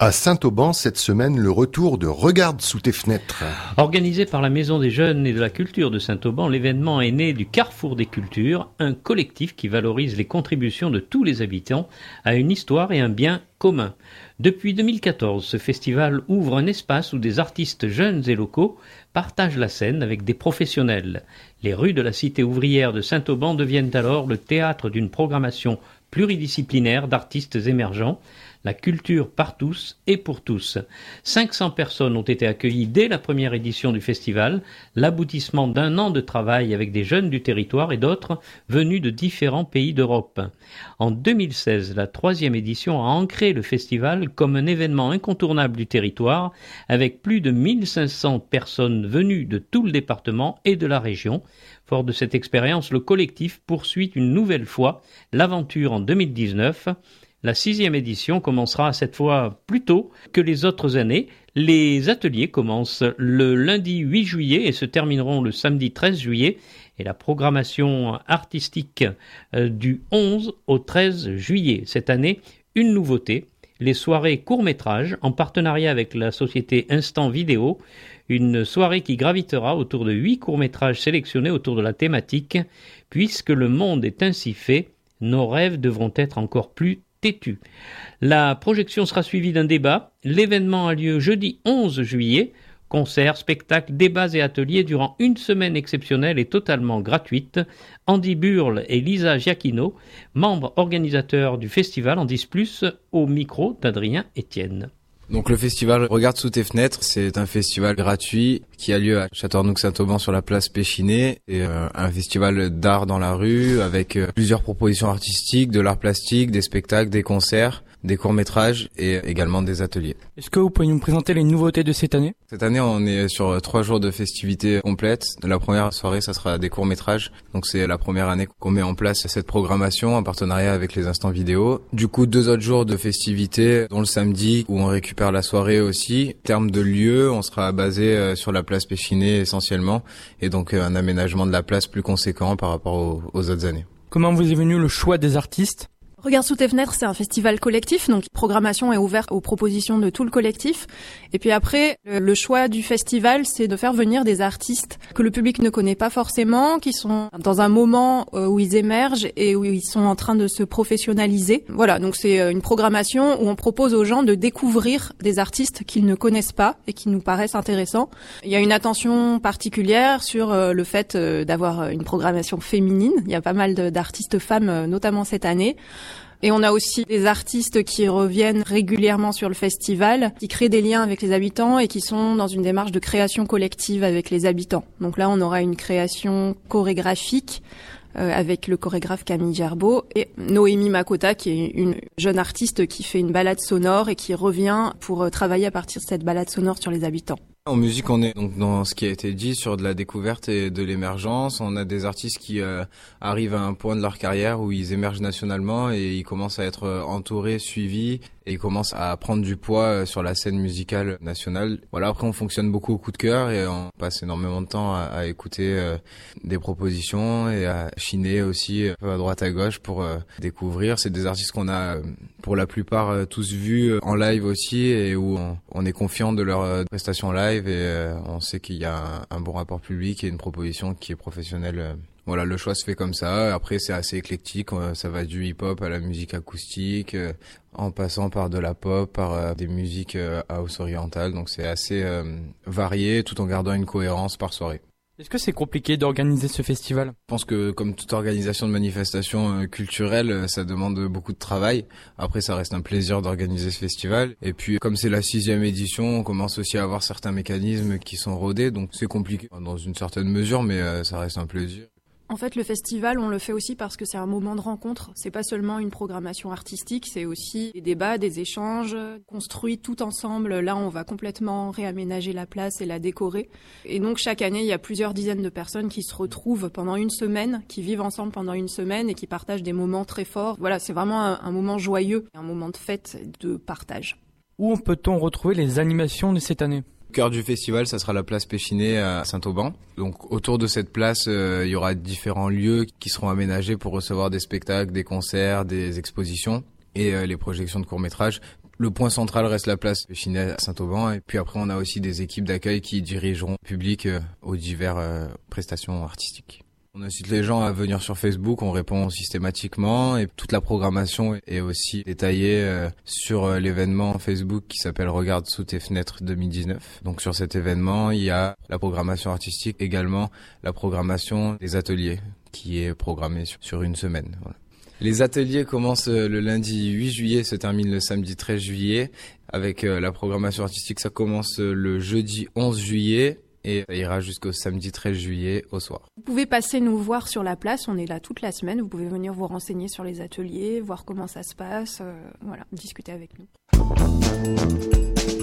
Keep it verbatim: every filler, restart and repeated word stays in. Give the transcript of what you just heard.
À Saint-Auban, cette semaine, le retour de Regarde sous tes fenêtres. Organisé par la Maison des Jeunes et de la Culture de Saint-Auban, l'événement est né du Carrefour des Cultures, un collectif qui valorise les contributions de tous les habitants à une histoire et un bien commun. Depuis deux mille quatorze, ce festival ouvre un espace où des artistes jeunes et locaux partagent la scène avec des professionnels. Les rues de la cité ouvrière de Saint-Auban deviennent alors le théâtre d'une programmation pluridisciplinaire d'artistes émergents. La culture par tous et pour tous. cinq cents personnes ont été accueillies dès la première édition du festival, l'aboutissement d'un an de travail avec des jeunes du territoire et d'autres venus de différents pays d'Europe. En deux mille seize, la troisième édition a ancré le festival comme un événement incontournable du territoire, avec plus de mille cinq cents personnes venues de tout le département et de la région. Fort de cette expérience, le collectif poursuit une nouvelle fois l'aventure en deux mille dix-neuf. La sixième édition commencera cette fois plus tôt que les autres années. Les ateliers commencent le lundi huit juillet et se termineront le samedi treize juillet. Et la programmation artistique du onze au treize juillet. Cette année, une nouveauté, les soirées courts-métrages en partenariat avec la société Instant Vidéo. Une soirée qui gravitera autour de huit courts-métrages sélectionnés autour de la thématique. Puisque le monde est ainsi fait, nos rêves devront être encore plus têtu. La projection sera suivie d'un débat. L'événement a lieu jeudi onze juillet. Concerts, spectacles, débats et ateliers durant une semaine exceptionnelle et totalement gratuite. Andy Burle et Lisa Giacchino, membres organisateurs du festival, en disent plus au micro d'Adrien Etienne. Donc le festival Regarde sous tes fenêtres, c'est un festival gratuit qui a lieu à Châteauneuf-Saint-Auban sur la place Péchinet. C'est euh, un festival d'art dans la rue avec euh, plusieurs propositions artistiques, de l'art plastique, des spectacles, des concerts, des courts-métrages et également des ateliers. Est-ce que vous pouvez nous présenter les nouveautés de cette année ? Cette année, on est sur trois jours de festivités complètes. La première soirée, ça sera des courts-métrages. Donc c'est la première année qu'on met en place cette programmation en partenariat avec les Instants Vidéo. Du coup, deux autres jours de festivités, dont le samedi où on récupère la soirée aussi. En termes de lieu, on sera basé sur la place Péchinet essentiellement et donc un aménagement de la place plus conséquent par rapport aux, aux autres années. Comment vous est venu le choix des artistes ? Regarde sous tes fenêtres, c'est un festival collectif, donc la programmation est ouverte aux propositions de tout le collectif. Et puis après, le choix du festival, c'est de faire venir des artistes que le public ne connaît pas forcément, qui sont dans un moment où ils émergent et où ils sont en train de se professionnaliser. Voilà, donc c'est une programmation où on propose aux gens de découvrir des artistes qu'ils ne connaissent pas et qui nous paraissent intéressants. Il y a une attention particulière sur le fait d'avoir une programmation féminine. Il y a pas mal d'artistes femmes, notamment cette année. Et on a aussi des artistes qui reviennent régulièrement sur le festival, qui créent des liens avec les habitants et qui sont dans une démarche de création collective avec les habitants. Donc là, on aura une création chorégraphique euh, avec le chorégraphe Camille Gerbeau et Noémie Makota, qui est une jeune artiste qui fait une balade sonore et qui revient pour travailler à partir de cette balade sonore sur les habitants. En musique, on est donc dans ce qui a été dit sur de la découverte et de l'émergence. On a des artistes qui euh, arrivent à un point de leur carrière où ils émergent nationalement et ils commencent à être entourés, suivis et ils commencent à prendre du poids sur la scène musicale nationale. Voilà, après on fonctionne beaucoup au coup de cœur et on passe énormément de temps à, à écouter euh, des propositions et à chiner aussi un peu à droite à gauche pour euh, découvrir. C'est des artistes qu'on a euh, pour la plupart euh, tous vus en live aussi et où on, on est confiant de leurs euh, prestations live. Et euh, on sait qu'il y a un, un bon rapport public et une proposition qui est professionnelle. Voilà, le choix se fait comme ça. Après, c'est assez éclectique. Ça va du hip-hop à la musique acoustique, euh, en passant par de la pop, par euh, des musiques euh, house orientales. Donc c'est assez euh, varié, tout en gardant une cohérence par soirée. Est-ce que c'est compliqué d'organiser ce festival ? Je pense que comme toute organisation de manifestation euh, culturelle, ça demande beaucoup de travail. Après, ça reste un plaisir d'organiser ce festival. Et puis, comme c'est la sixième édition, on commence aussi à avoir certains mécanismes qui sont rodés. Donc c'est compliqué dans une certaine mesure, mais euh, ça reste un plaisir. En fait, le festival, on le fait aussi parce que c'est un moment de rencontre. C'est pas seulement une programmation artistique, c'est aussi des débats, des échanges construits tout ensemble. Là, on va complètement réaménager la place et la décorer. Et donc, chaque année, il y a plusieurs dizaines de personnes qui se retrouvent pendant une semaine, qui vivent ensemble pendant une semaine et qui partagent des moments très forts. Voilà, c'est vraiment un, un moment joyeux, un moment de fête, de partage. Où peut-on retrouver les animations de cette année ? Le cœur du festival, ça sera la place Péchinet à Saint-Auban. Donc autour de cette place, euh, il y aura différents lieux qui seront aménagés pour recevoir des spectacles, des concerts, des expositions. et euh, les projections de courts-métrages. Le point central reste la place Chinet à Saint-Auban. Et puis après, on a aussi des équipes d'accueil qui dirigeront le public euh, aux diverses euh, prestations artistiques. On incite les gens à venir sur Facebook, on répond systématiquement et toute la programmation est aussi détaillée euh, sur euh, l'événement Facebook qui s'appelle Regarde sous tes fenêtres deux mille dix-neuf. Donc sur cet événement, il y a la programmation artistique, également la programmation des ateliers qui est programmée sur, sur une semaine. Voilà. Les ateliers commencent le lundi huit juillet, se terminent le samedi treize juillet. Avec euh, la programmation artistique, ça commence le jeudi onze juillet. Et ça ira jusqu'au samedi treize juillet au soir. Vous pouvez passer nous voir sur la place, on est là toute la semaine, vous pouvez venir vous renseigner sur les ateliers, voir comment ça se passe, euh, voilà, discuter avec nous.